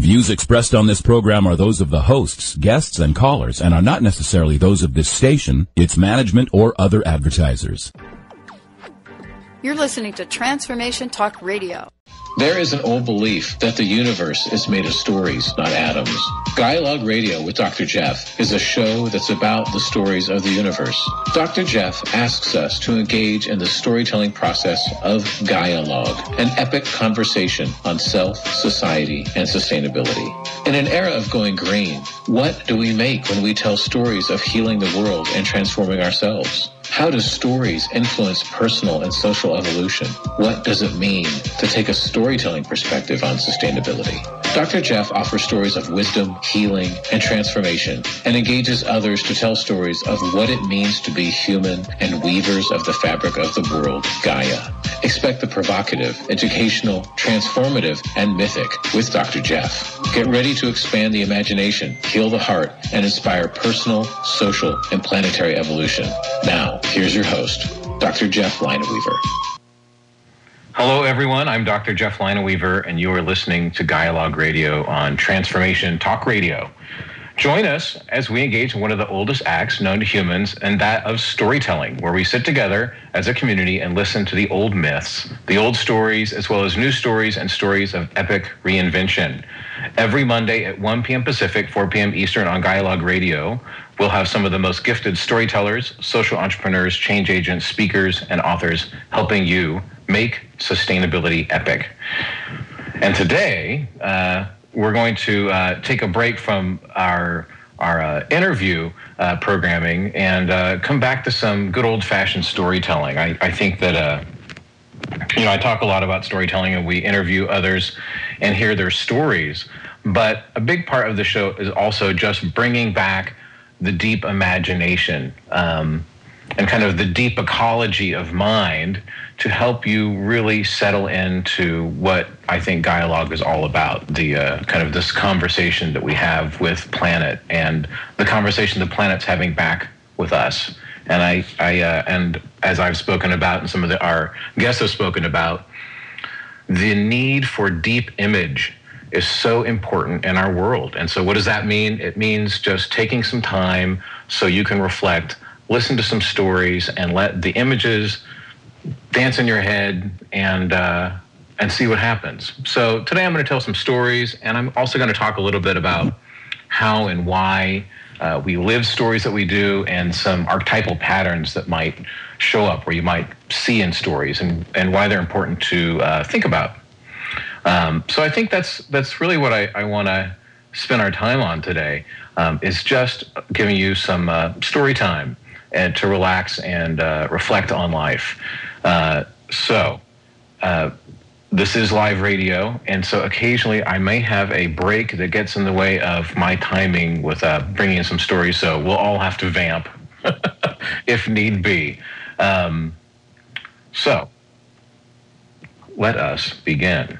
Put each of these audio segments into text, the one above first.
views expressed on this program are those of the hosts, guests, and callers, and are not necessarily those of this station, its management, or other advertisers. You're listening to Transformation Talk Radio. There is an old belief that the universe is made of stories, not atoms. Dialogue Radio with Dr. Jeff is a show that's about the stories of the universe. Dr. Jeff asks us to engage in the storytelling process of Dialogue, an epic conversation on self, society, and sustainability. In an era of going green, what do we make when we tell stories of healing the world and transforming ourselves? How do stories influence personal and social evolution? What does it mean to take a storytelling perspective on sustainability? Dr. Jeff offers stories of wisdom, healing, and transformation, and engages others to tell stories of what it means to be human and weavers of the fabric of the world, Gaia. Expect the provocative, educational, transformative, and mythic with Dr. Jeff. Get ready to expand the imagination, heal the heart, and inspire personal, social, and planetary evolution. Now, here's your host, Dr. Jeff Lineweaver. Hello, everyone. I'm Dr. Jeff Lineweaver, and you are listening to Dialogue Radio on Transformation Talk Radio. Join us as we engage in one of the oldest acts known to humans, and that of storytelling, where we sit together as a community and listen to the old myths, the old stories, as well as new stories and stories of epic reinvention. Every Monday at 1 p.m. Pacific, 4 p.m. Eastern on Dialogue Radio, we'll have some of the most gifted storytellers, social entrepreneurs, change agents, speakers, and authors helping you make sustainability epic. And today, we're going to take a break from our interview programming and come back to some good old-fashioned storytelling. I think that, I talk a lot about storytelling, and we interview others and hear their stories. But a big part of the show is also just bringing back the deep imagination and kind of the deep ecology of mind to help you really settle into what I think Dialogue is all about, the kind of this conversation that we have with planet and the conversation the planet's having back with us. And and as I've spoken about and some of our guests have spoken about, the need for deep image is so important in our world. And so what does that mean? It means just taking some time so you can reflect, listen to some stories, and let the images dance in your head and see what happens. So today I'm going to tell some stories, and I'm also going to talk a little bit about how and why we live stories that we do, and some archetypal patterns that might show up, where you might see in stories, and why they're important to think about. So I think that's really what I want to spend our time on today, is just giving you some story time and to relax and reflect on life. This is live radio, and so occasionally I may have a break that gets in the way of my timing with bringing in some stories, so we'll all have to vamp if need be. So let us begin.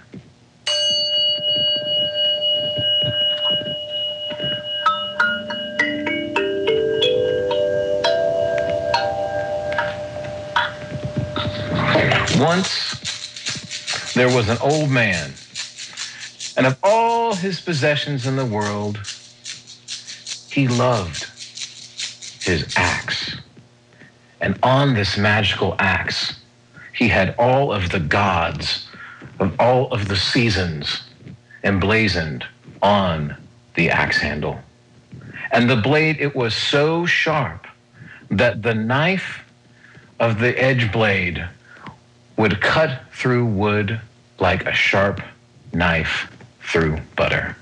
Once there was an old man, and of all his possessions in the world, he loved his axe. And on this magical axe, he had all of the gods of all of the seasons emblazoned on the axe handle. And the blade, it was so sharp that the knife of the edge blade would cut through wood like a sharp knife through butter.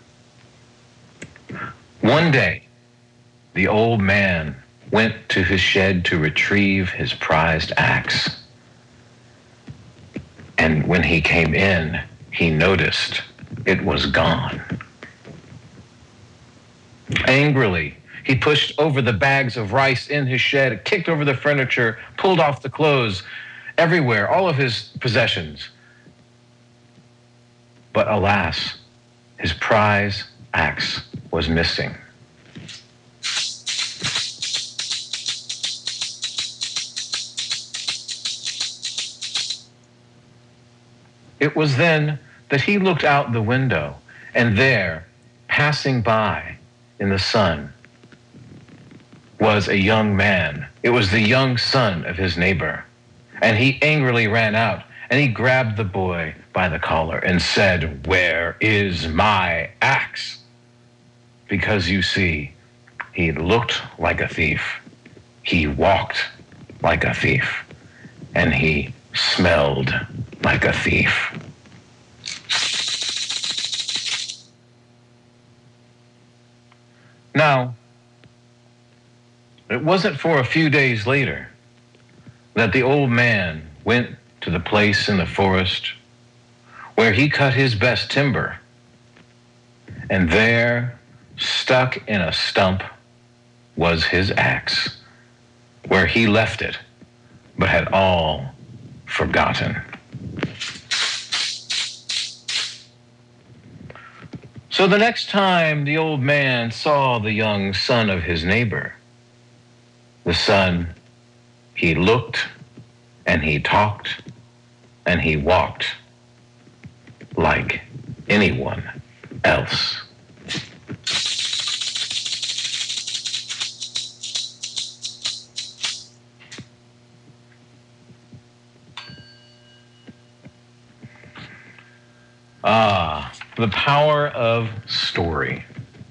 One day, the old man went to his shed to retrieve his prized axe. And when he came in, he noticed it was gone. Angrily, he pushed over the bags of rice in his shed, kicked over the furniture, pulled off the clothes, everywhere, all of his possessions. But alas, his prize axe was missing. It was then that he looked out the window, and there, passing by in the sun was a young man. It was the young son of his neighbor. And he angrily ran out, and he grabbed the boy by the collar and said, "Where is my axe?" Because you see, he looked like a thief, he walked like a thief, and he smelled like a thief. Now, it wasn't for a few days later that the old man went to the place in the forest where he cut his best timber, and there, stuck in a stump, was his axe, where he left it, but had all forgotten. So the next time the old man saw the young son of his neighbor, the son, he looked and he talked and he walked like anyone else. The power of story.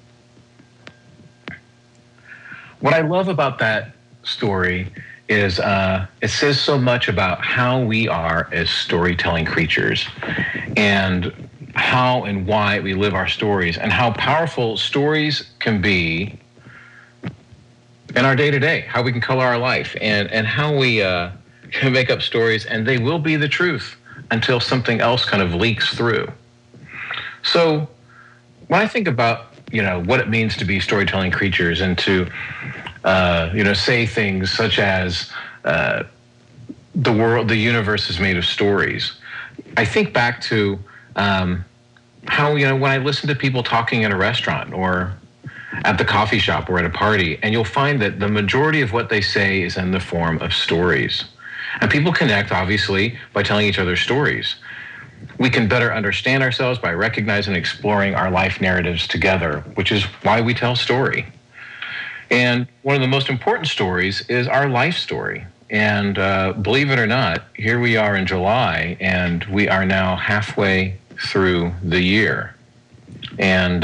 What I love about that story is it says so much about how we are as storytelling creatures, and how and why we live our stories, and how powerful stories can be in our day-to-day, how we can color our life, and how we can make up stories, and they will be the truth until something else kind of leaks through. So when I think about, what it means to be storytelling creatures, and to, say things such as the universe is made of stories, I think back to how, when I listen to people talking at a restaurant or at the coffee shop or at a party, and you'll find that the majority of what they say is in the form of stories. And people connect, obviously, by telling each other stories. We can better understand ourselves by recognizing and exploring our life narratives together, which is why we tell story. And one of the most important stories is our life story. And believe it or not, here we are in July, and we are now halfway through the year. And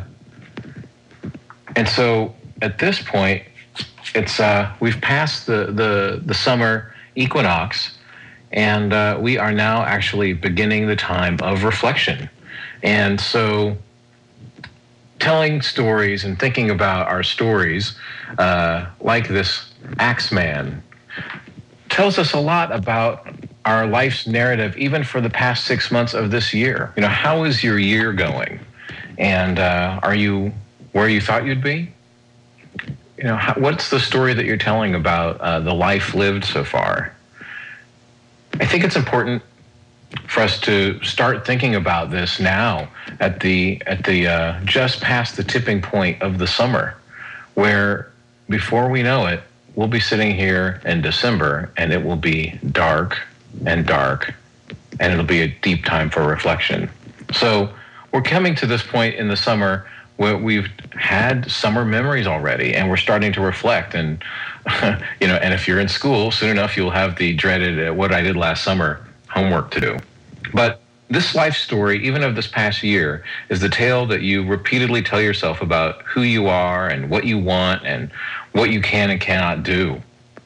so at this point, it's we've passed the summer equinox, and we are now actually beginning the time of reflection. And so telling stories and thinking about our stories, like this Axeman, tells us a lot about our life's narrative, even for the past 6 months of this year. How is your year going? And are you where you thought you'd be? What's the story that you're telling about the life lived so far? I think it's important for us to start thinking about this now at the just past the tipping point of the summer, where before we know it, we'll be sitting here in December, and it will be dark and dark, and it'll be a deep time for reflection. So we're coming to this point in the summer where we've had summer memories already, and we're starting to reflect. And and if you're in school, soon enough you'll have the dreaded "what I did last summer" homework to do. But this life story, even of this past year, is the tale that you repeatedly tell yourself about who you are and what you want and what you can and cannot do.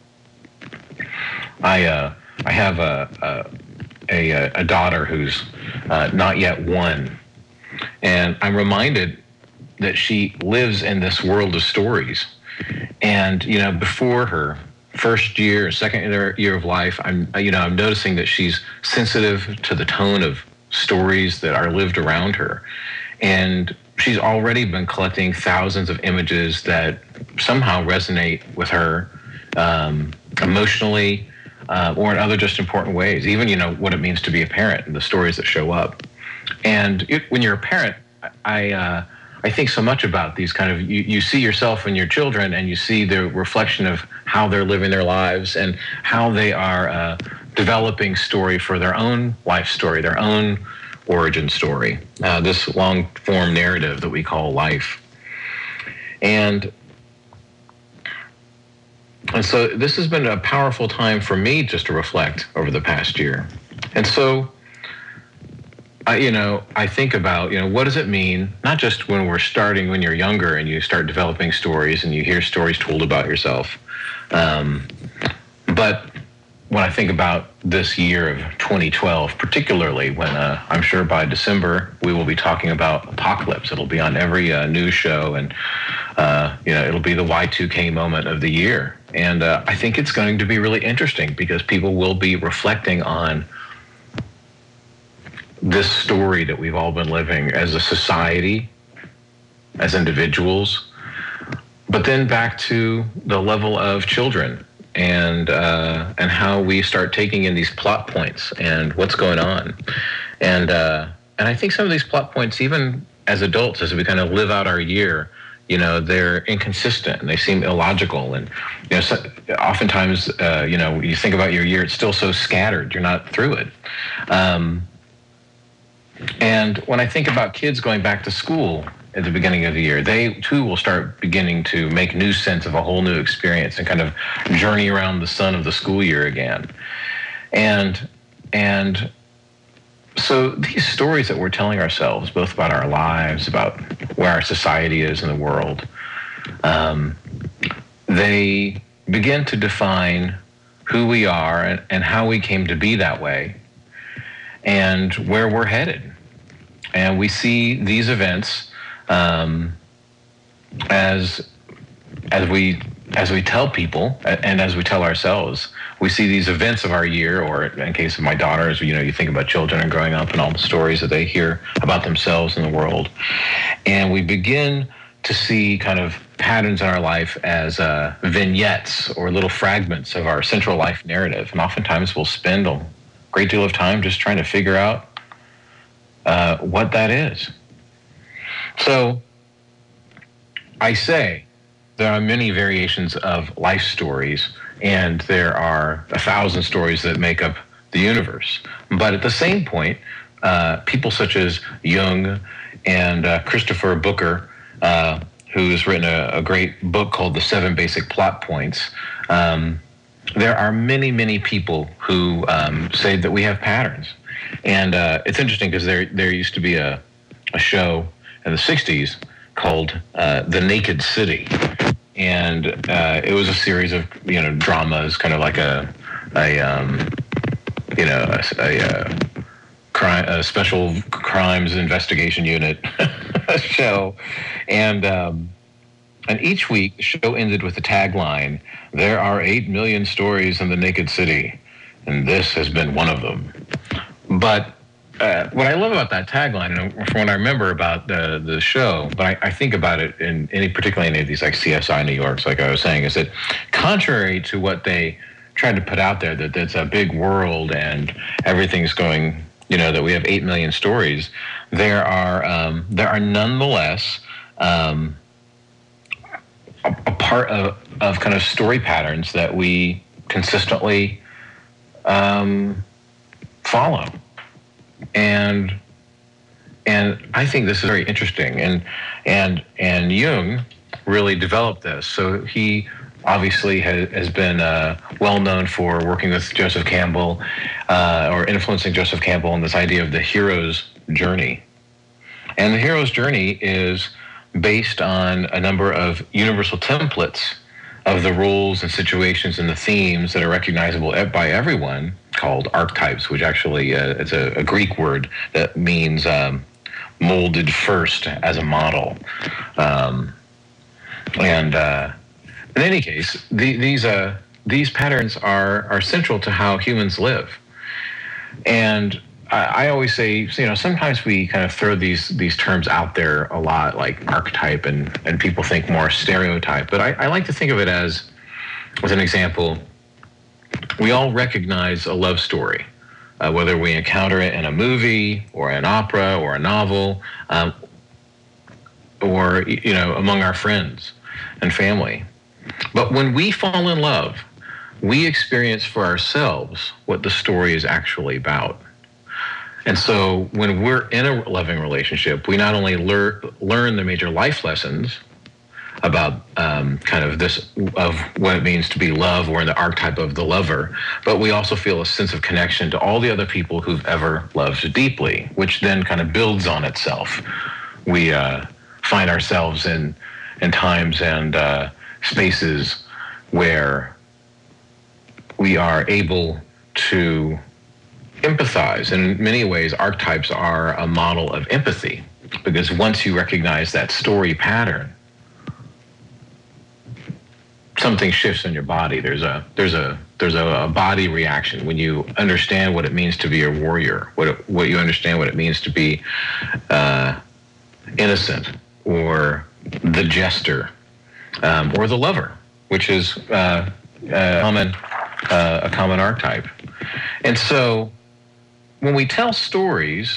I have a daughter who's not yet one, and I'm reminded that she lives in this world of stories. And before her first year, second year of life, I'm noticing that she's sensitive to the tone of stories that are lived around her, and she's already been collecting thousands of images that somehow resonate with her emotionally, or in other just important ways. Even what it means to be a parent and the stories that show up. And when you're a parent, I think so much about these kind of, you see yourself in your children, and you see the reflection of how they're living their lives and how they are developing story for their own life story, their own origin story, this long-form narrative that we call life. And so this has been a powerful time for me just to reflect over the past year. And so, I think about, what does it mean, not just when you're younger and you start developing stories and you hear stories told about yourself, but when I think about this year of 2012, particularly when I'm sure by December we will be talking about apocalypse. It'll be on every news show, and it'll be the Y2K moment of the year. And I think it's going to be really interesting because people will be reflecting on this story that we've all been living as a society, as individuals, but then back to the level of children and how we start taking in these plot points and what's going on. And I think some of these plot points, even as adults, as we kind of live out our year, they're inconsistent and they seem illogical. And, oftentimes, you think about your year, it's still so scattered, you're not through it. And when I think about kids going back to school at the beginning of the year, they too will start beginning to make new sense of a whole new experience and kind of journey around the sun of the school year again. And so these stories that we're telling ourselves, both about our lives, about where our society is in the world, they begin to define who we are and how we came to be that way and where we're headed. And we see these events as we tell people and as we tell ourselves. We see these events of our year, or in case of my daughters, you think about children and growing up and all the stories that they hear about themselves and the world. And we begin to see kind of patterns in our life as vignettes or little fragments of our central life narrative. And oftentimes we'll spend a great deal of time just trying to figure out what that is. So I say there are many variations of life stories, and there are 1,000 stories that make up the universe. But at the same point, people such as Jung and Christopher Booker, who's written a great book called The 7 Basic Plot Points, there are many, many people who say that we have patterns. And it's interesting because there used to be a show in the 60s called The Naked City. And it was a series of, dramas, kind of like a special crimes investigation unit show. And each week, the show ended with the tagline, "There are 8 million stories in the naked city, and this has been one of them." But what I love about that tagline, and from what I remember about the show, but I think about it particularly in any of these like CSI New Yorks, like I was saying, is that contrary to what they tried to put out there, that it's a big world and everything's going, that we have 8 million stories, there are nonetheless a part of kind of story patterns that we consistently follow. And I think this is very interesting. And Jung really developed this. So he obviously has been well known for working with Joseph Campbell or influencing Joseph Campbell in this idea of the hero's journey. And the hero's journey is based on a number of universal templates of the rules and situations and the themes that are recognizable by everyone, called archetypes, which actually it's a Greek word that means molded first as a model. And in any case, these patterns are central to how humans live. And I always say, sometimes we kind of throw these terms out there a lot, like archetype, and people think more stereotype. But I like to think of it as an example. We all recognize a love story, whether we encounter it in a movie or an opera or a novel, or among our friends and family. But when we fall in love, we experience for ourselves what the story is actually about. And so when we're in a loving relationship, we not only learn the major life lessons about kind of this, of what it means to be love, or in the archetype of the lover, but we also feel a sense of connection to all the other people who've ever loved deeply, which then kind of builds on itself. We find ourselves in times and spaces where we are able to empathize. And in many ways, archetypes are a model of empathy, because once you recognize that story pattern, something shifts in your body. There's a body reaction when you understand what it means to be a warrior, what you understand what it means to be innocent, or the jester, or the lover, which is a common archetype. And so when we tell stories,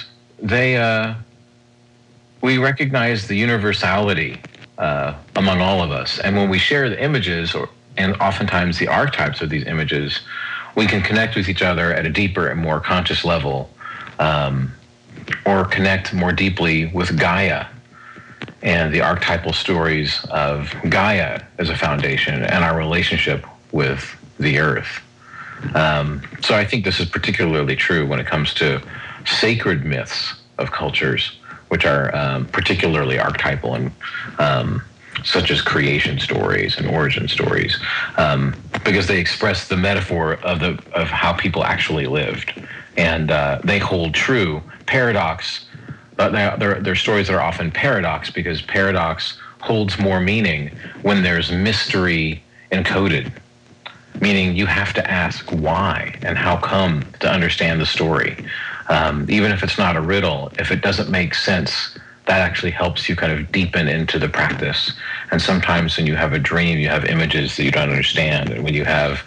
we recognize the universality among all of us. And when we share the images, and oftentimes the archetypes of these images, we can connect with each other at a deeper and more conscious level, or connect more deeply with Gaia and the archetypal stories of Gaia as a foundation and our relationship with the earth. So I think this is particularly true when it comes to sacred myths of cultures, which are particularly archetypal, and such as creation stories and origin stories, because they express the metaphor of how people actually lived, and they hold true paradox. They're stories that are often paradox, because paradox holds more meaning when there's mystery encoded, meaning you have to ask why and how come to understand the story. Even if it's not a riddle, if it doesn't make sense, that actually helps you kind of deepen into the practice. And sometimes when you have a dream, you have images that you don't understand. And when you have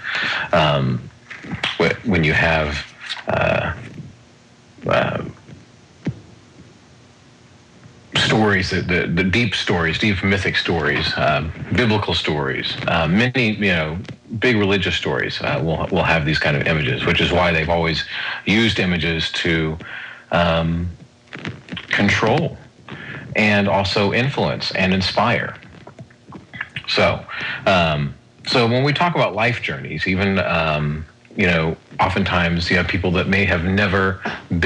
stories, the deep stories, deep mythic stories, biblical stories, many, big religious stories will have these kind of images, which is why they've always used images to control and also influence and inspire. So when we talk about life journeys, even oftentimes you have people that may have never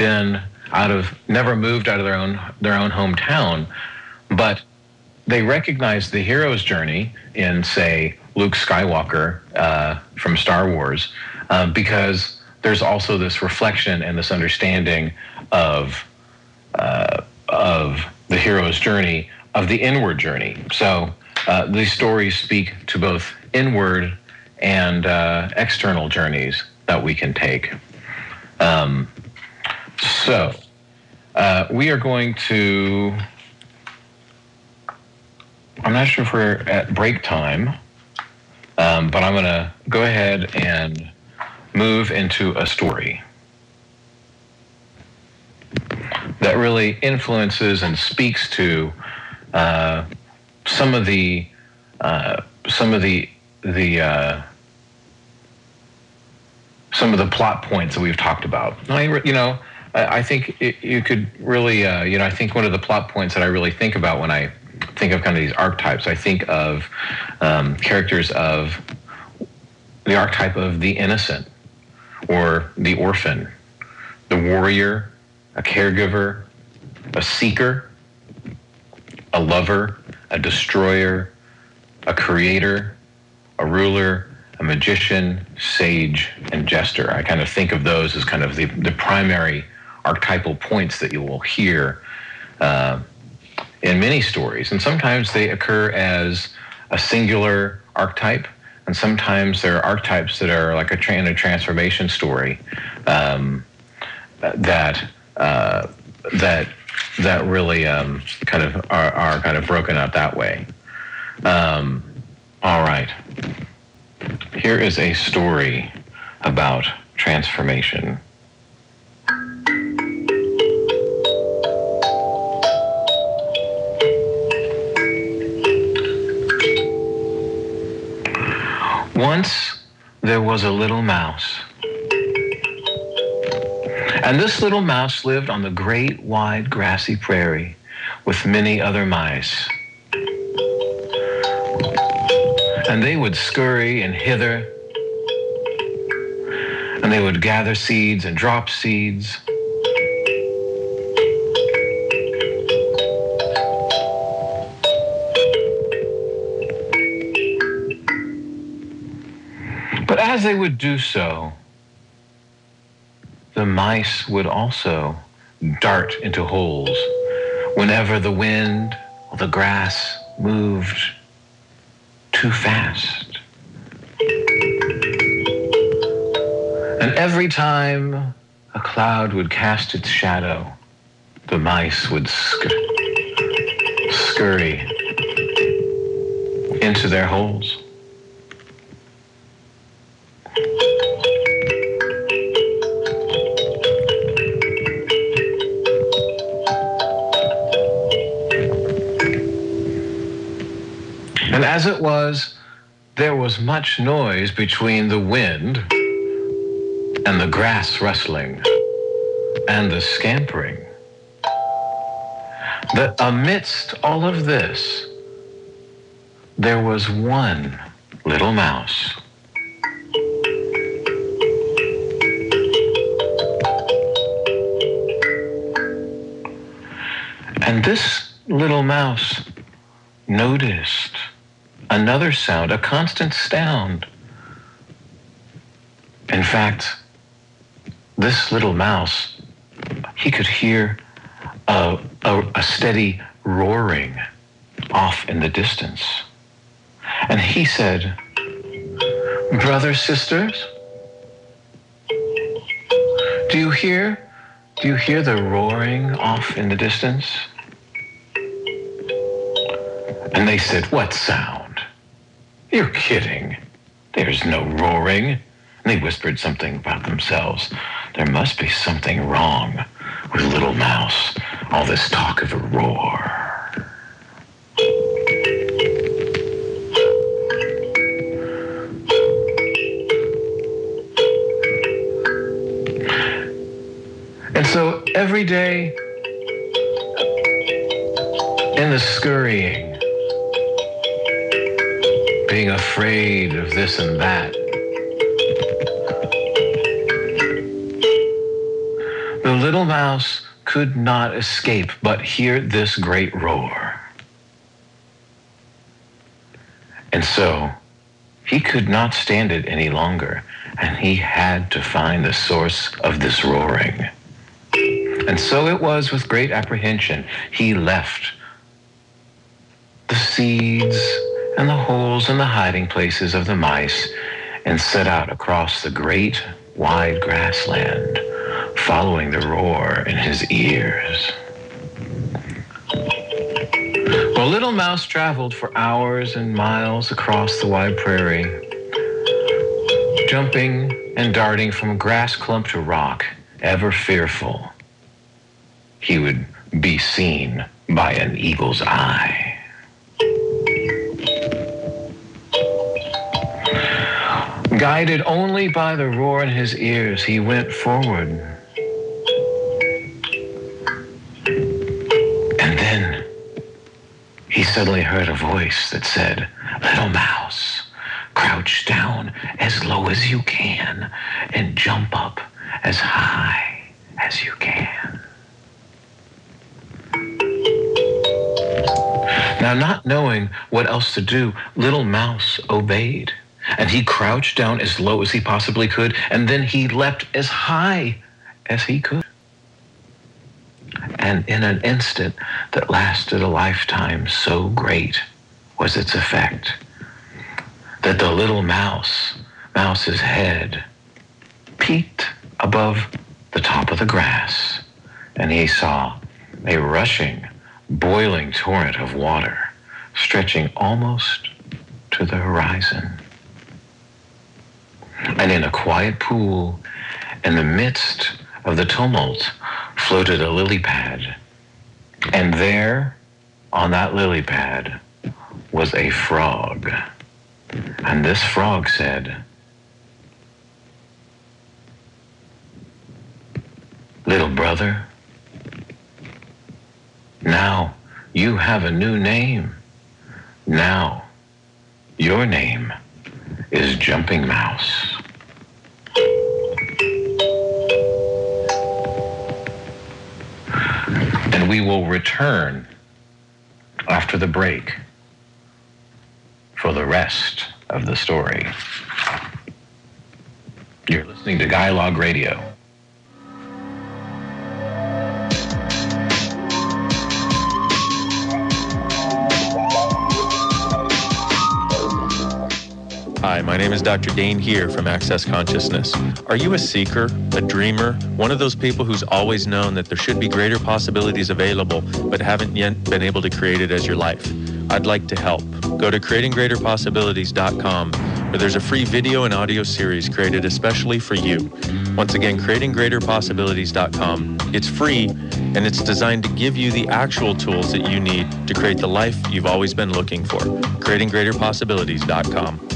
moved out of their own hometown, but they recognize the hero's journey in, say, Luke Skywalker from Star Wars, because there's also this reflection and this understanding of the hero's journey, of the inward journey. So these stories speak to both inward and external journeys that we can take. So we are going to, I'm not sure if we're at break time, but I'm going to go ahead and move into a story that really influences and speaks to some of the plot points that we've talked about. I think you could really, I think one of the plot points that I really think about when I think of kind of these archetypes, I think of characters of the archetype of the innocent, or the orphan, the warrior, a caregiver, a seeker, a lover, a destroyer, a creator, a ruler, a magician, sage, and jester. I kind of think of those as kind of the primary archetypal points that you will hear in many stories. And sometimes they occur as a singular archetype, and sometimes there are archetypes that are like a transformation story that really kind of are kind of broken up that way. All right. Here is a story about transformation. Once there was a little mouse, And this little mouse lived on the great, wide, grassy prairie with many other mice. And they would scurry and hither, and they would gather seeds and drop seeds. But as they would do so, the mice would also dart into holes whenever the wind or the grass moved too fast. And every time a cloud would cast its shadow, the mice would scurry into their holes. And as it was, there was much noise between the wind and the grass rustling and the scampering, that amidst all of this, there was one little mouse. And this little mouse noticed another sound, a constant sound. In fact, this little mouse, he could hear a steady roaring off in the distance. And he said, "Brothers, sisters, do you hear the roaring off in the distance?" And they said, "What sound? You're kidding. There's no roaring." And they whispered something about themselves. There must be something wrong with Little Mouse. All this talk of a roar. And so every day in the scurrying, being afraid of this and that, the little mouse could not escape but hear this great roar. And so he could not stand it any longer, and he had to find the source of this roaring. And so it was with great apprehension he left the seeds and the holes and the hiding places of the mice and set out across the great wide grassland, following the roar in his ears. Well, Little Mouse traveled for hours and miles across the wide prairie, jumping and darting from grass clump to rock, ever fearful he would be seen by an eagle's eye. Guided only by the roar in his ears, he went forward. And then he suddenly heard a voice that said, "Little Mouse, crouch down as low as you can and jump up as high as you can." Now, not knowing what else to do, Little Mouse obeyed. And he crouched down as low as he possibly could, and then he leapt as high as he could. And in an instant that lasted a lifetime, so great was its effect that the little mouse's head peeked above the top of the grass, and he saw a rushing, boiling torrent of water stretching almost to the horizon. And in a quiet pool, in the midst of the tumult, floated a lily pad. And there, on that lily pad, was a frog. And this frog said, little brother. Now you have a new name. Now your name is Jumping Mouse. And we will return after the break for the rest of the story. You're listening to Dialogue Radio. Hi, my name is Dr. Dane here from Access Consciousness. Are you a seeker, a dreamer, one of those people who's always known that there should be greater possibilities available but haven't yet been able to create it as your life? I'd like to help. Go to creatinggreaterpossibilities.com where there's a free video and audio series created especially for you. Once again, creatinggreaterpossibilities.com. It's free and it's designed to give you the actual tools that you need to create the life you've always been looking for. creatinggreaterpossibilities.com.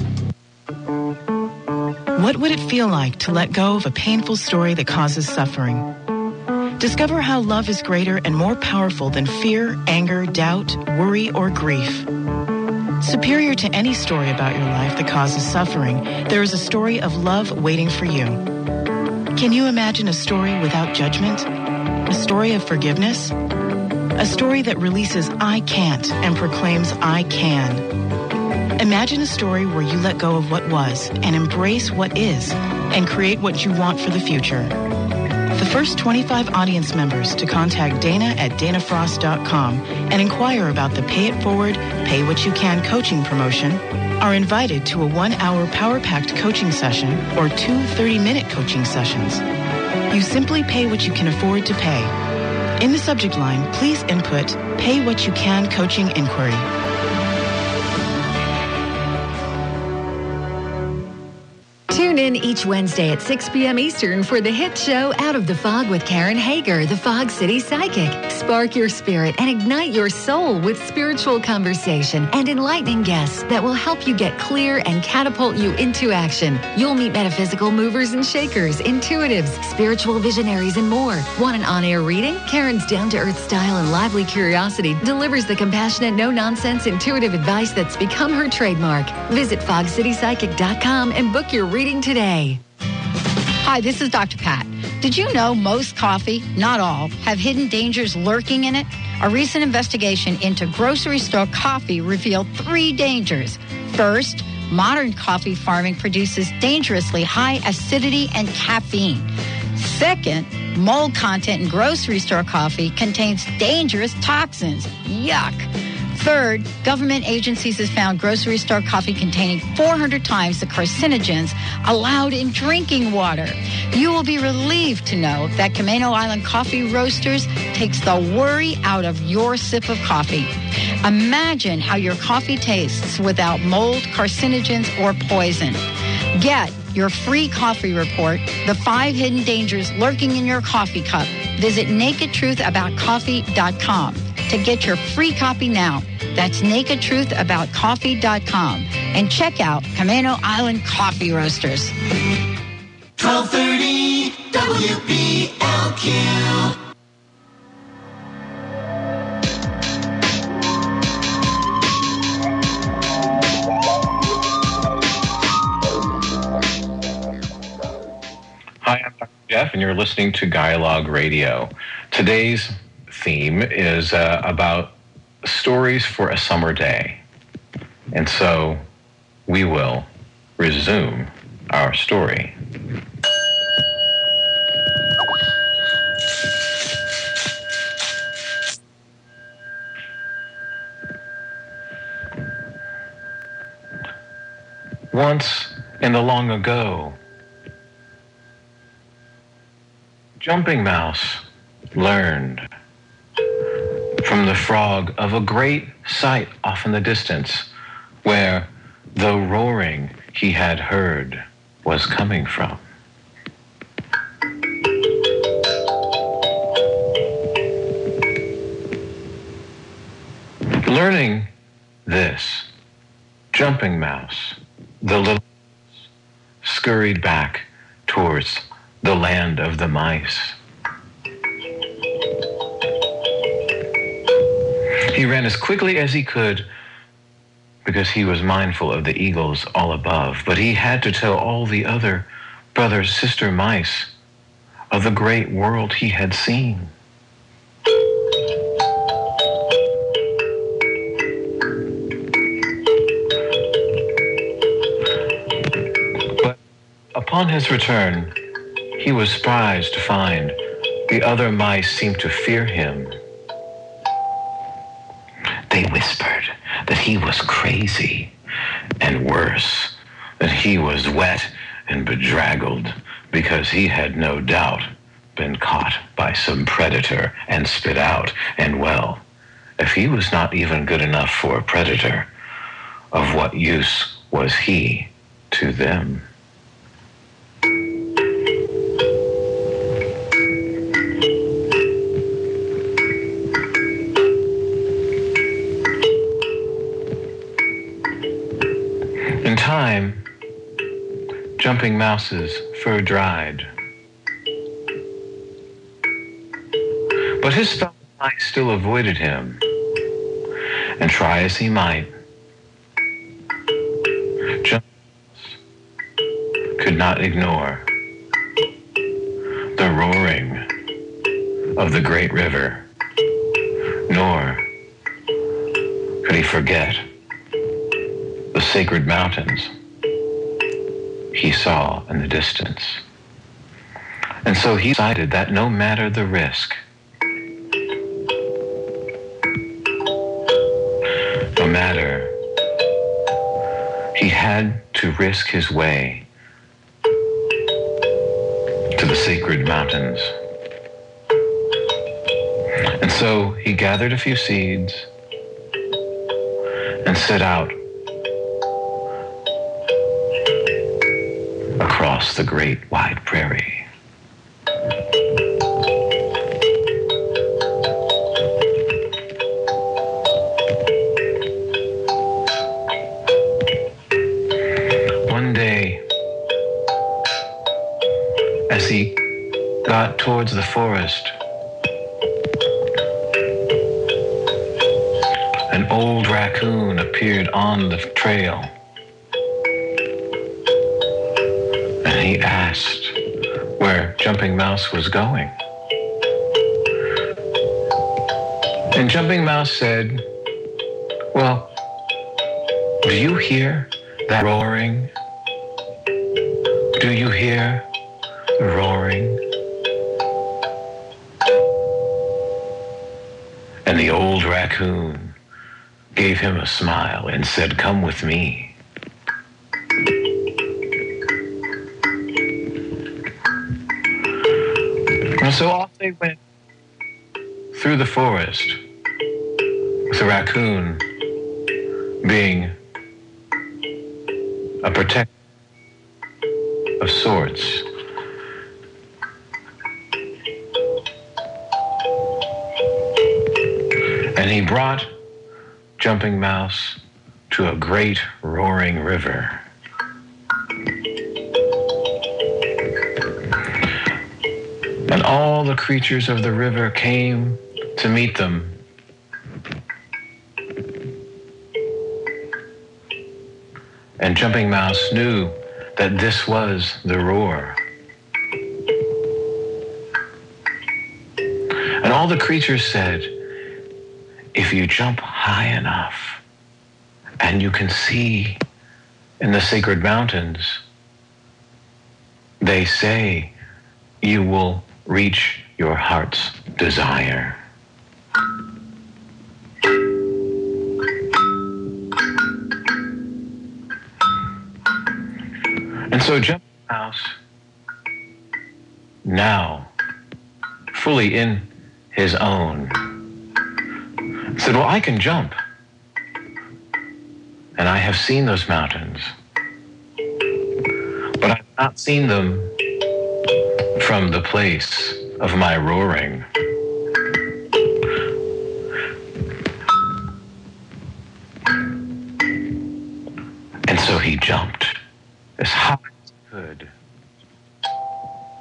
What would it feel like to let go of a painful story that causes suffering? Discover how love is greater and more powerful than fear, anger, doubt, worry, or grief. Superior to any story about your life that causes suffering, there is a story of love waiting for you. Can you imagine a story without judgment? A story of forgiveness? A story that releases I can't and proclaims I can. Imagine a story where you let go of what was and embrace what is and create what you want for the future. The first 25 audience members to contact Dana at danafrost.com and inquire about the Pay It Forward, Pay What You Can coaching promotion are invited to a 1-hour power-packed coaching session or 2 30-minute coaching sessions. You simply pay what you can afford to pay. In the subject line, please input Pay What You Can coaching inquiry. Tune in each Wednesday at 6 p.m. Eastern for the hit show Out of the Fog with Karen Hager, the Fog City Psychic. Spark your spirit and ignite your soul with spiritual conversation and enlightening guests that will help you get clear and catapult you into action. You'll meet metaphysical movers and shakers, intuitives, spiritual visionaries, and more. Want an on-air reading? Karen's down-to-earth style and lively curiosity delivers the compassionate, no-nonsense, intuitive advice that's become her trademark. Visit fogcitypsychic.com and book your reading today. Hi, this is Dr. Pat. Did you know most coffee, not all, have hidden dangers lurking in it? A recent investigation into grocery store coffee revealed 3 dangers. First, modern coffee farming produces dangerously high acidity and caffeine. Second, mold content in grocery store coffee contains dangerous toxins. Yuck. Third, government agencies have found grocery store coffee containing 400 times the carcinogens allowed in drinking water. You will be relieved to know that Camano Island Coffee Roasters takes the worry out of your sip of coffee. Imagine how your coffee tastes without mold, carcinogens, or poison. Get your free coffee report, The 5 Hidden Dangers Lurking in Your Coffee Cup. Visit nakedtruthaboutcoffee.com to get your free copy now. That's nakedtruthaboutcoffee.com. And check out Camano Island Coffee Roasters. 1230 WBLQ. Hi, I'm Dr. Jeff, and you're listening to Dialogue Radio. Today's theme is about stories for a summer day. And so we will resume our story. Once in the long ago, Jumping Mouse learned from the frog of a great sight off in the distance, where the roaring he had heard was coming from. Learning this, Jumping Mouse, the little mouse, scurried back towards the land of the mice. He ran as quickly as he could because he was mindful of the eagles all above, but he had to tell all the other brother, sister mice of the great world he had seen. But upon his return, he was surprised to find the other mice seemed to fear him. They whispered that he was crazy, and worse, that he was wet and bedraggled because he had no doubt been caught by some predator and spit out. And well, if he was not even good enough for a predator, of what use was he to them? In time, Jumping Mouse's fur dried. But his fellow mice still avoided him, and try as he might, Jumping Mouse could not ignore the roaring of the great river, nor could he forget the sacred mountains he saw in the distance. And so he decided that no matter the risk, no matter, he had to risk his way to the sacred mountains. And so he gathered a few seeds and set out across the great wide prairie. One day, as he got towards the forest, an old raccoon appeared on the trail. He asked where Jumping Mouse was going. And Jumping Mouse said, "Well, do you hear that roaring? Do you hear the roaring?" And the old raccoon gave him a smile and said, "Come with me." And so off they went through the forest, with the raccoon being a protector of sorts. And he brought Jumping Mouse to a great roaring river. And all the creatures of the river came to meet them. And Jumping Mouse knew that this was the roar. And all the creatures said, "If you jump high enough and you can see in the sacred mountains, they say you will reach your heart's desire." And so Jumping Mouse, now fully in his own, said, "Well, I can jump. And I have seen those mountains. But I've not seen them from the place of my roaring." And so he jumped as high as he could.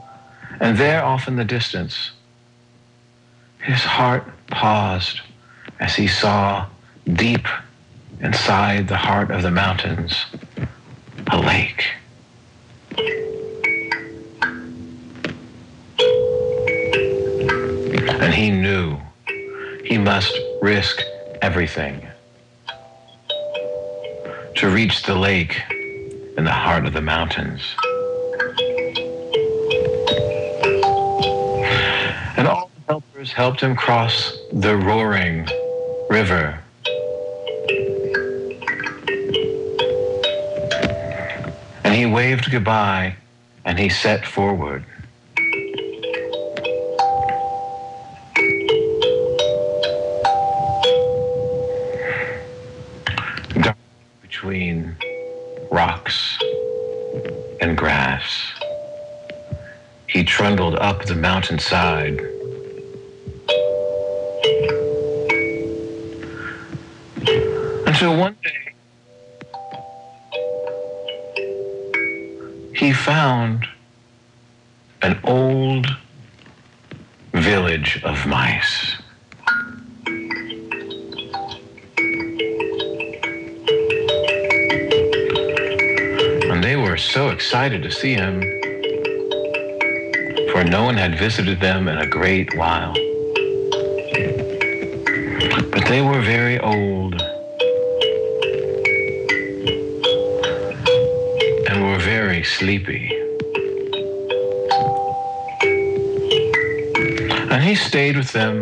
And there off in the distance, his heart paused as he saw deep inside the heart of the mountains a lake. And he knew he must risk everything to reach the lake in the heart of the mountains. And all the helpers helped him cross the roaring river. And he waved goodbye and he set forward. Between rocks and grass, he trundled up the mountainside. Until one day, he found an old village of mice. They were so excited to see him, for no one had visited them in a great while. But they were very old and were very sleepy. And he stayed with them,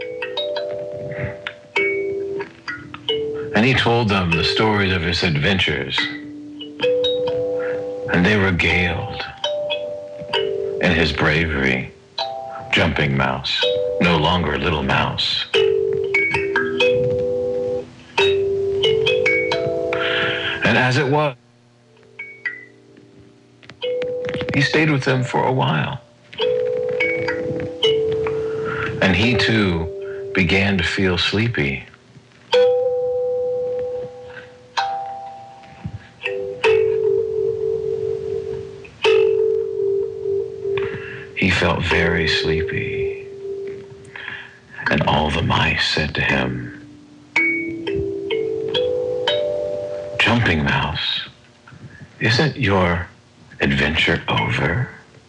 and he told them the stories of his adventures. And they regaled in his bravery. Jumping Mouse, no longer Little Mouse. And as it was, he stayed with them for a while. And he too began to feel sleepy. He felt very sleepy, and all the mice said to him, "Jumping Mouse, isn't your adventure over?"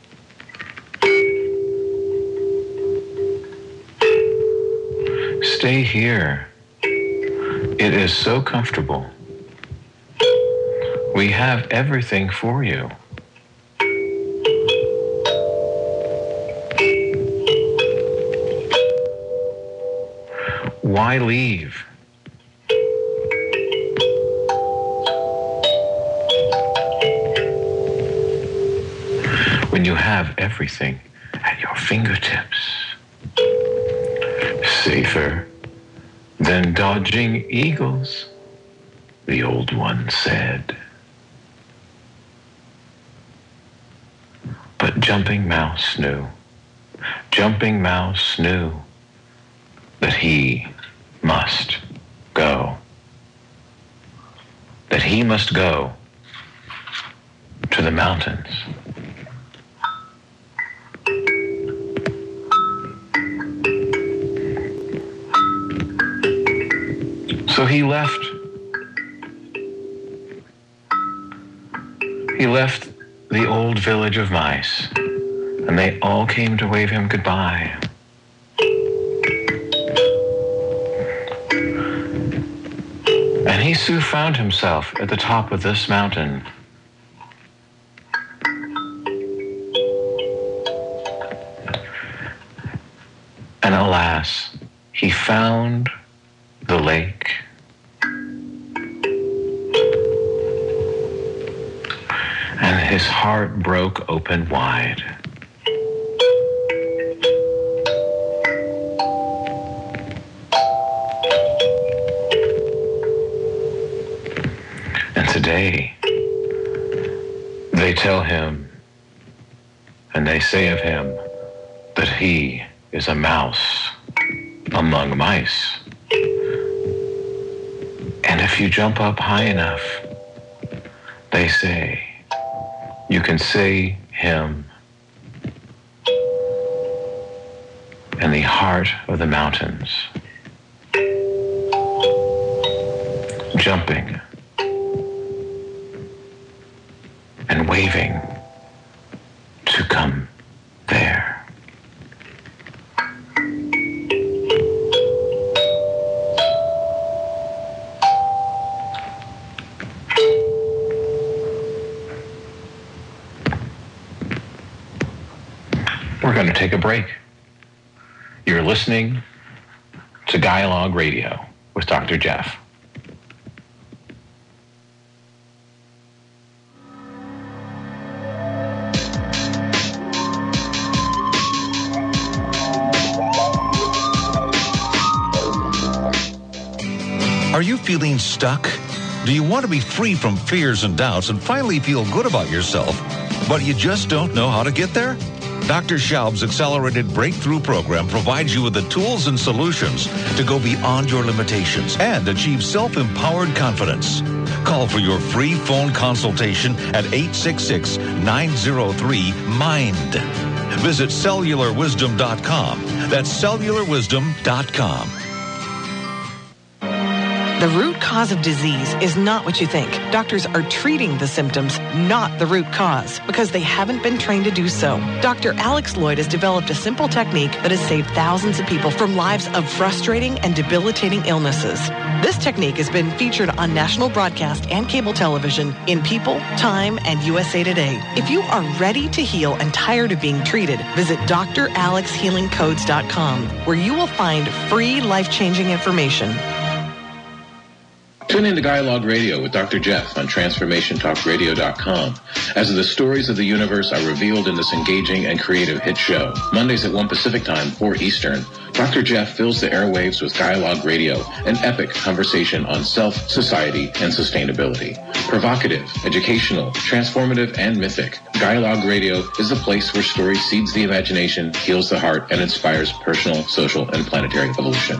"Stay here. It is so comfortable. We have everything for you." Why leave? When you have everything at your fingertips. Safer than dodging eagles, the old one said. But Jumping Mouse knew. Jumping Mouse knew that he must go. That he must go to the mountains. So he left the old village of mice, and they all came to wave him goodbye. And he soon found himself at the top of this mountain. And alas, he found the lake. And his heart broke open wide. And today, they tell him, and they say of him, that he is a mouse among mice. And if you jump up high enough, they say, you can see him in the heart of the mountains. jumping and waving to come there. We're going to take a break. You're listening to Dialogue Radio with Dr. Jeff. Are you feeling stuck? Do you want to be free from fears and doubts and finally feel good about yourself, but you just don't know how to get there? Dr. Schaub's Accelerated Breakthrough Program provides you with the tools and solutions to go beyond your limitations and achieve self-empowered confidence. Call for your free phone consultation at 866-903-MIND. Visit cellularwisdom.com. That's cellularwisdom.com. The root cause of disease is not what you think. Doctors are treating the symptoms, not the root cause, because they haven't been trained to do so. Dr. Alex Lloyd has developed a simple technique that has saved thousands of people from lives of frustrating and debilitating illnesses. This technique has been featured on national broadcast and cable television in People, Time, and USA Today. If you are ready to heal and tired of being treated, visit dralexhealingcodes.com, where you will find free life-changing information. Tune in to Dialogue Radio with Dr. Jeff on TransformationTalkRadio.com as the stories of the universe are revealed in this engaging and creative hit show. Mondays at 1 Pacific Time, 4 Eastern, Dr. Jeff fills the airwaves with Dialogue Radio, an epic conversation on self, society, and sustainability. Provocative, educational, transformative, and mythic, Dialogue Radio is the place where story seeds the imagination, heals the heart, and inspires personal, social, and planetary evolution.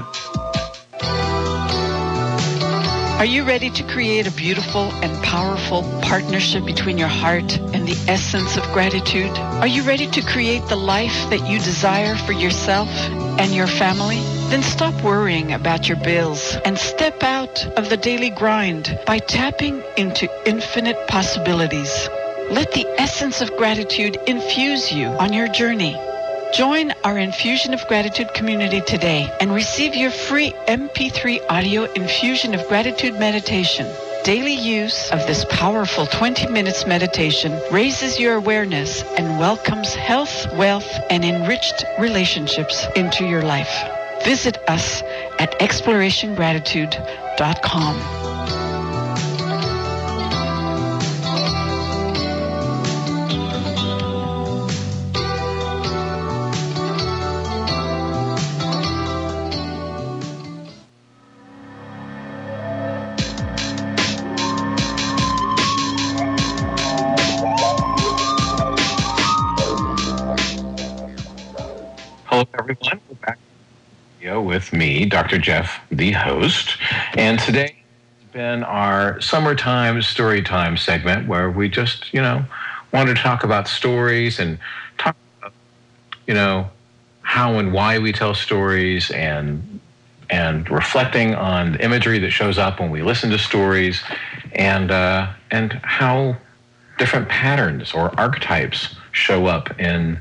Are you ready to create a beautiful and powerful partnership between your heart and the essence of gratitude? Are you ready to create the life that you desire for yourself and your family? Then stop worrying about your bills and step out of the daily grind by tapping into infinite possibilities. Let the essence of gratitude infuse you on your journey. Join our Infusion of Gratitude community today and receive your free MP3 audio Infusion of Gratitude meditation. Daily use of this powerful 20 minutes meditation raises your awareness and welcomes health, wealth, and enriched relationships into your life. Visit us at explorationgratitude.com. Hello, everyone. We're back with me, Dr. Jeff, the host. And today has been our summertime story time segment where we just, want to talk about stories and talk about, how and why we tell stories and reflecting on the imagery that shows up when we listen to stories and how different patterns or archetypes show up in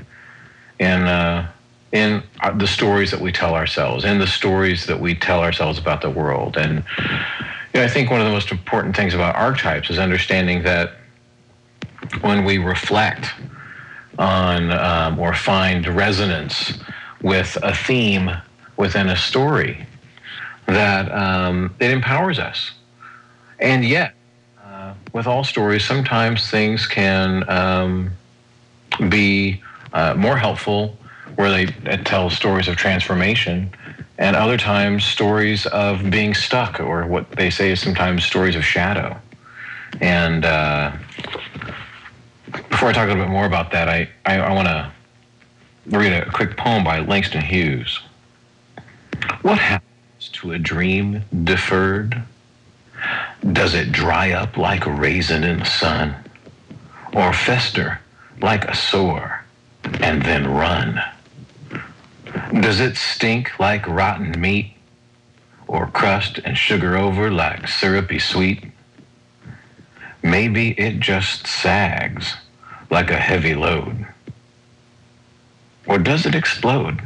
the stories that we tell ourselves, in the stories that we tell ourselves about the world. And I think one of the most important things about archetypes is understanding that when we reflect on or find resonance with a theme within a story, that it empowers us. And yet, with all stories, sometimes things can be more helpful where they tell stories of transformation, and other times stories of being stuck, or what they say is sometimes stories of shadow. And before I talk a little bit more about that, I want to read a quick poem by Langston Hughes. What happens to a dream deferred? Does it dry up like a raisin in the sun, or fester like a sore and then run? Does it stink like rotten meat, or crust and sugar over like syrupy sweet. Maybe it just sags like a heavy load. Or does it explode?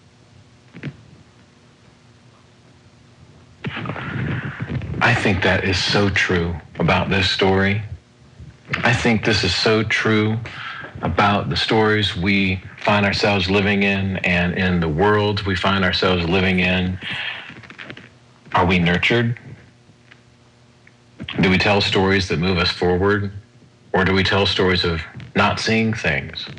I think that is so true about this story. I think this is so true about the stories we find ourselves living in and in the world we find ourselves living in. Are we nurtured? Do we tell stories that move us forward? Or do we tell stories of not seeing things?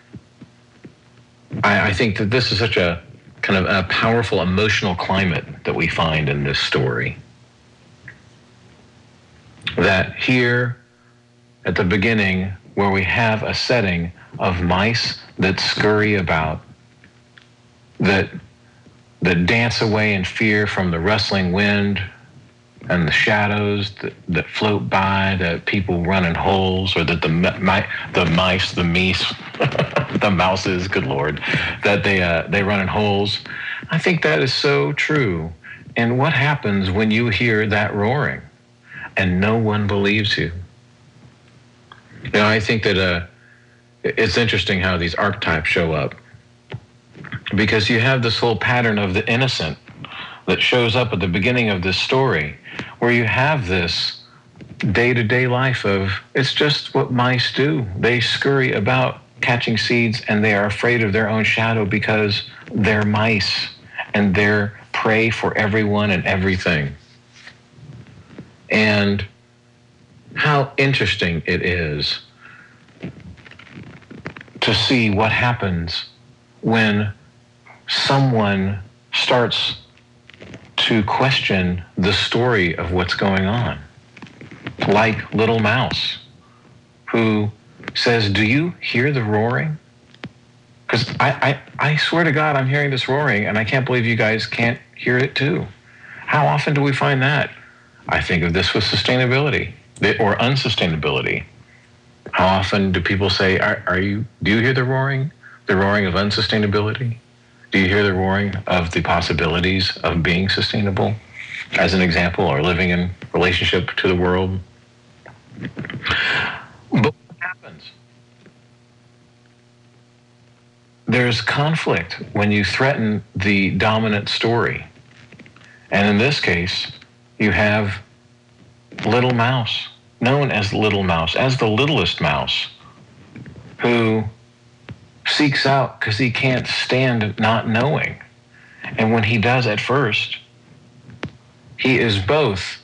I think that this is such a kind of a powerful emotional climate that we find in this story. That here at the beginning, where we have a setting of mice that scurry about, that dance away in fear from the rustling wind and the shadows that float by, that people run in holes, or that the mouses, good Lord, that they run in holes. I think that is so true. And what happens when you hear that roaring and no one believes you? You know, I think that it's interesting how these archetypes show up, because you have this whole pattern of the innocent that shows up at the beginning of this story, where you have this day-to-day life of, it's just what mice do. They scurry about catching seeds, and they are afraid of their own shadow because they're mice and they're prey for everyone and everything. And how interesting it is to see what happens when someone starts to question the story of what's going on. Like Little Mouse, who says, do you hear the roaring? Because I swear to God, I'm hearing this roaring, and I can't believe you guys can't hear it too. How often do we find that? I think of this with sustainability or unsustainability. How often do people say, do you hear the roaring? The roaring of unsustainability? Do you hear the roaring of the possibilities of being sustainable, as an example, or living in relationship to the world? But what happens? There's conflict when you threaten the dominant story. And in this case, you have Little Mouse, known as Little Mouse, as the littlest mouse, who seeks out because he can't stand not knowing. And when he does at first, he is both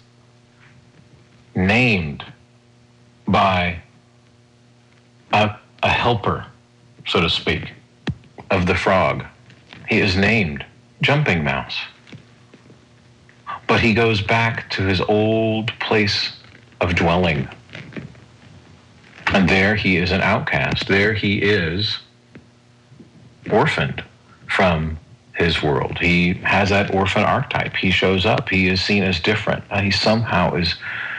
named by a helper, so to speak, of the frog. He is named Jumping Mouse. But he goes back to his old place of dwelling. And there he is an outcast. There he is orphaned from his world. He has that orphan archetype. He shows up. He is seen as different. He somehow is,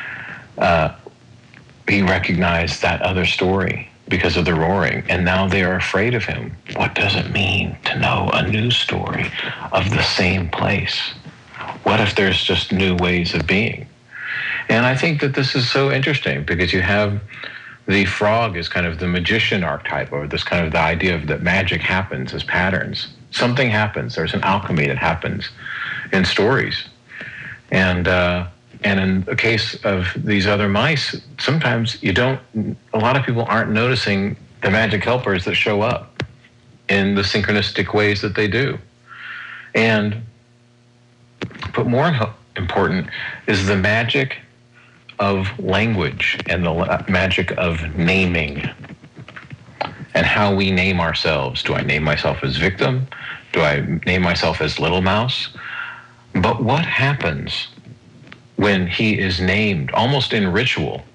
he recognized that other story because of the roaring, and now they are afraid of him. What does it mean to know a new story of the same place? What if there's just new ways of being? And I think that this is so interesting, because you have the frog as kind of the magician archetype, or this kind of the idea of that magic happens as patterns. Something happens. There's an alchemy that happens in stories. And in the case of these other mice, sometimes a lot of people aren't noticing the magic helpers that show up in the synchronistic ways that they do. But more important is the magic of language and the magic of naming, and how we name ourselves. Do I name myself as victim? Do I name myself as Little Mouse? But what happens when he is named almost in ritual,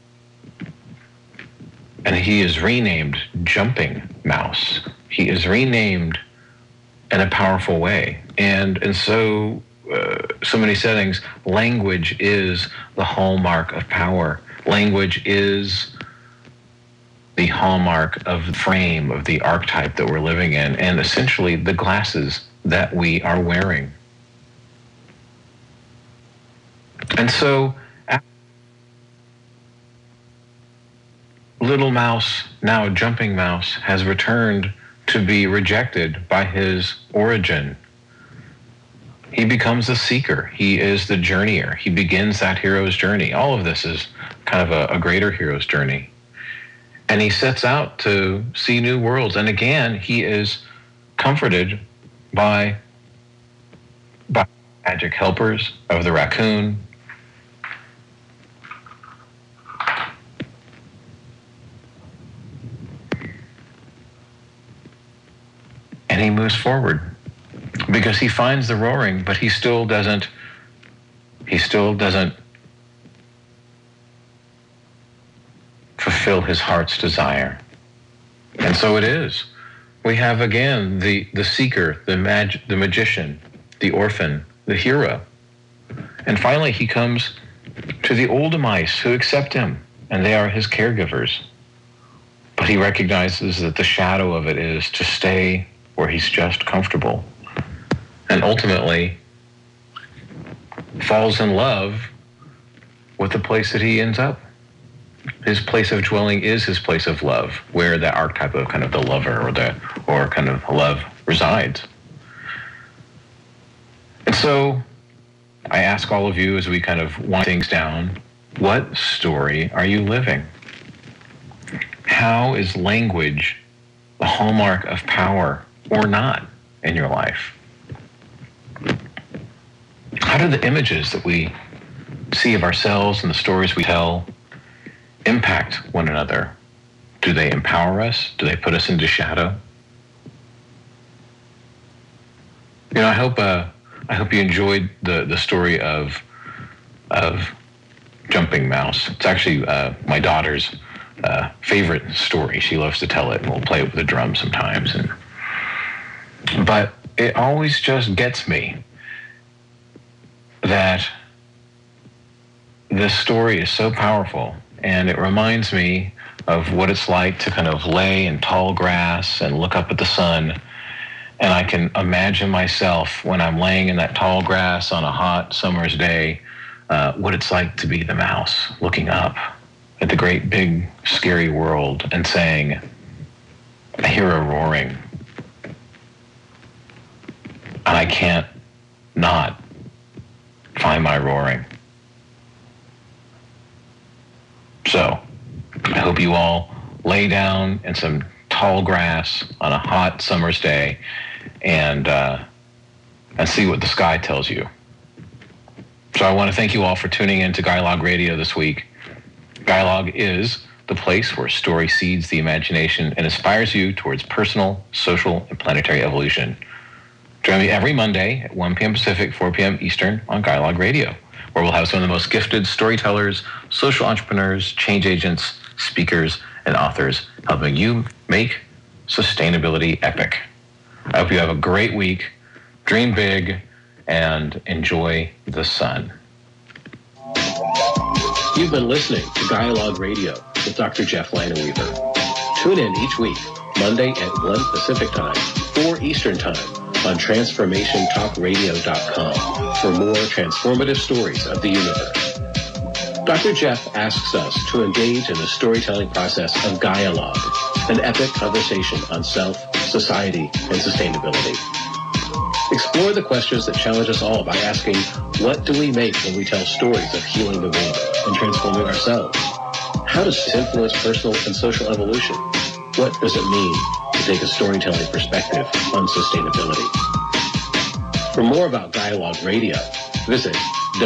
and he is renamed Jumping Mouse? He is renamed in a powerful way. And so many settings, language is the hallmark of power. Language is the hallmark of the frame, of the archetype that we're living in, and essentially the glasses that we are wearing. And so Little Mouse, now Jumping Mouse, has returned to be rejected by his origin. He becomes a seeker. He is the journeyer. He begins that hero's journey. All of this is kind of a greater hero's journey. And he sets out to see new worlds. And again, he is comforted by magic helpers of the raccoon. And he moves forward because he finds the roaring, but he still doesn't fulfill his heart's desire. And so it is. We have again the seeker, the magician, the orphan, the hero. And finally he comes to the older mice who accept him, and they are his caregivers. But he recognizes that the shadow of it is to stay where he's just comfortable, and ultimately falls in love with the place that he ends up. His place of dwelling is his place of love, where the archetype of kind of the lover or kind of love resides. And so I ask all of you as we kind of wind things down, what story are you living? How is language the hallmark of power or not in your life? How do the images that we see of ourselves and the stories we tell impact one another? Do they empower us? Do they put us into shadow? You know, I hope you enjoyed the story of Jumping Mouse. It's actually my daughter's favorite story. She loves to tell it, and we'll play it with the drum sometimes. But it always just gets me that this story is so powerful, and it reminds me of what it's like to kind of lay in tall grass and look up at the sun. And I can imagine myself when I'm laying in that tall grass on a hot summer's day, what it's like to be the mouse looking up at the great big scary world and saying, I hear a roaring, and I can't not find my roaring. So I hope you all lay down in some tall grass on a hot summer's day and see what the sky tells you. So I want to thank you all for tuning in to Dialogue Radio this week. Dialogue is the place where story seeds the imagination and inspires you towards personal, social, and planetary evolution. Join me every Monday at 1 p.m. Pacific, 4 p.m. Eastern on Dialogue Radio, where we'll have some of the most gifted storytellers, social entrepreneurs, change agents, speakers, and authors helping you make sustainability epic. I hope you have a great week, dream big, and enjoy the sun. You've been listening to Dialogue Radio with Dr. Jeff Lineweaver. Tune in each week, Monday at 1 Pacific Time, 4 Eastern Time, on TransformationTalkRadio.com for more transformative stories of the universe. Dr. Jeff asks us to engage in the storytelling process of Dialogue, an epic conversation on self, society, and sustainability. Explore the questions that challenge us all by asking, what do we make when we tell stories of healing the world and transforming ourselves? How does this influence personal and social evolution? What does it mean to take a storytelling perspective on sustainability? For more about Dialogue Radio, visit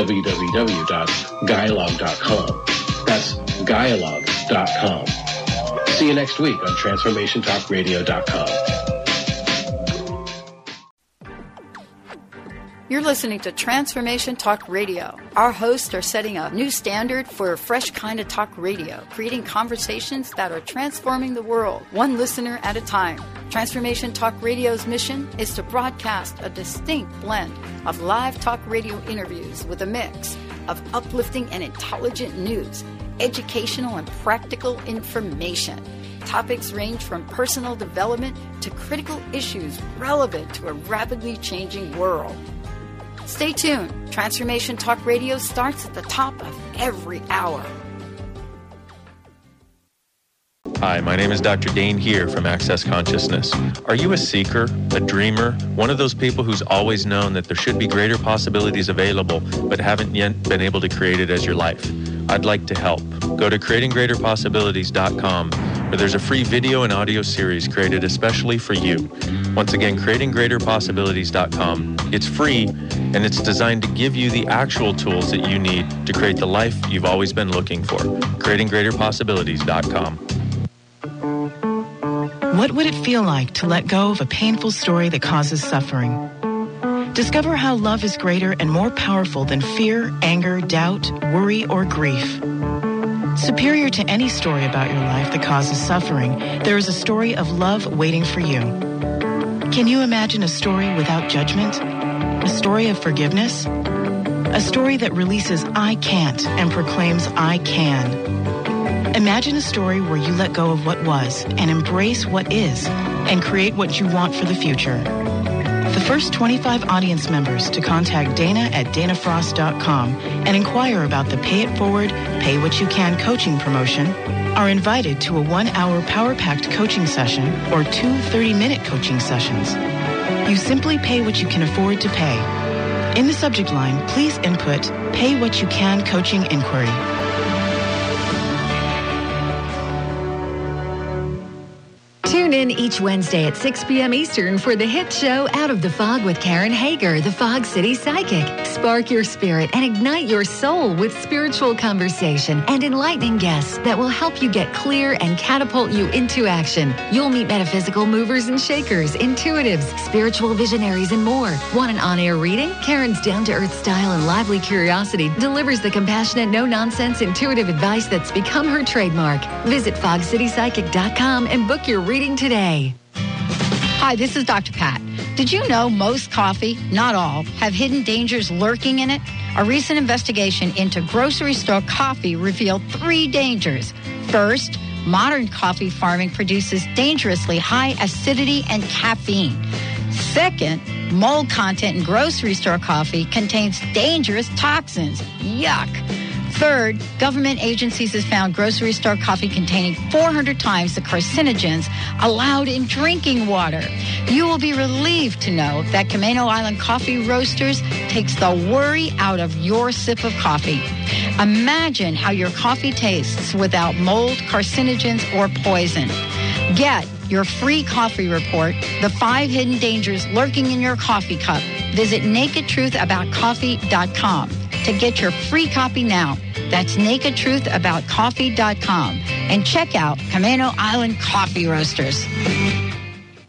www.dialogue.com. That's dialogue.com. See you next week on TransformationTalkRadio.com. You're listening to Transformation Talk Radio. Our hosts are setting a new standard for a fresh kind of talk radio, creating conversations that are transforming the world, one listener at a time. Transformation Talk Radio's mission is to broadcast a distinct blend of live talk radio interviews with a mix of uplifting and intelligent news, educational and practical information. Topics range from personal development to critical issues relevant to a rapidly changing world. Stay tuned. Transformation Talk Radio starts at the top of every hour. Hi, my name is Dr. Dane here from Access Consciousness. Are you a seeker, a dreamer, one of those people who's always known that there should be greater possibilities available but haven't yet been able to create it as your life? I'd like to help. Go to creatinggreaterpossibilities.com where there's a free video and audio series created especially for you. Once again, creatinggreaterpossibilities.com. It's free and it's designed to give you the actual tools that you need to create the life you've always been looking for. creatinggreaterpossibilities.com. What would it feel like to let go of a painful story that causes suffering? Discover how love is greater and more powerful than fear, anger, doubt, worry, or grief. Superior to any story about your life that causes suffering, there is a story of love waiting for you. Can you imagine a story without judgment? A story of forgiveness? A story that releases I can't and proclaims I can. Imagine a story where you let go of what was and embrace what is and create what you want for the future. The first 25 audience members to contact Dana at danafrost.com and inquire about the Pay It Forward, Pay What You Can coaching promotion are invited to a 1-hour power-packed coaching session or 2 30-minute coaching sessions. You simply pay what you can afford to pay. In the subject line, please input Pay What You Can coaching inquiry. Tune in each Wednesday at 6 p.m. Eastern for the hit show Out of the Fog with Karen Hager, the Fog City Psychic. Spark your spirit and ignite your soul with spiritual conversation and enlightening guests that will help you get clear and catapult you into action. You'll meet metaphysical movers and shakers, intuitives, spiritual visionaries, and more. Want an on-air reading? Karen's down-to-earth style and lively curiosity delivers the compassionate, no-nonsense, intuitive advice that's become her trademark. Visit fogcitypsychic.com and book your reading today. Hi, this is Dr. Pat. Did you know most coffee, not all, have hidden dangers lurking in it? A recent investigation into grocery store coffee revealed 3 dangers. First, modern coffee farming produces dangerously high acidity and caffeine. Second, mold content in grocery store coffee contains dangerous toxins. Yuck. Third, government agencies have found grocery store coffee containing 400 times the carcinogens allowed in drinking water. You will be relieved to know that Camino Island Coffee Roasters takes the worry out of your sip of coffee. Imagine how your coffee tastes without mold, carcinogens, or poison. Get your free coffee report, The 5 Hidden Dangers Lurking in Your Coffee Cup. Visit nakedtruthaboutcoffee.com to get your free copy now. That's nakedtruthaboutcoffee.com. And check out Camino Island Coffee Roasters.